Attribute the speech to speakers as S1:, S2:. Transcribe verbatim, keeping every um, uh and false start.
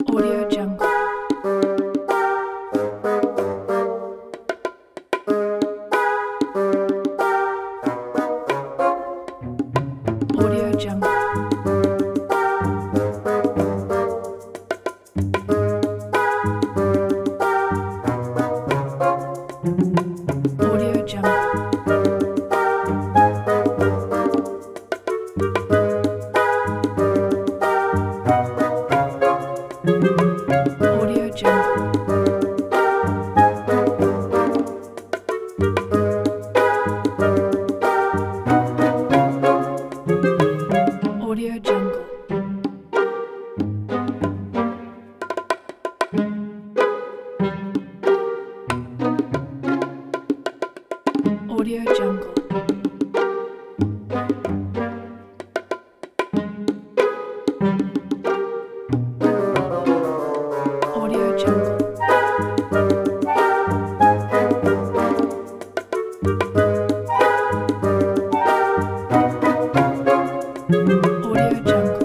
S1: Audio Jungle. Audio Jungle. Audio Jungle. Audio Jungle. Audio Jungle. Audio Jungle. Audio Jungle. Audio Jungle.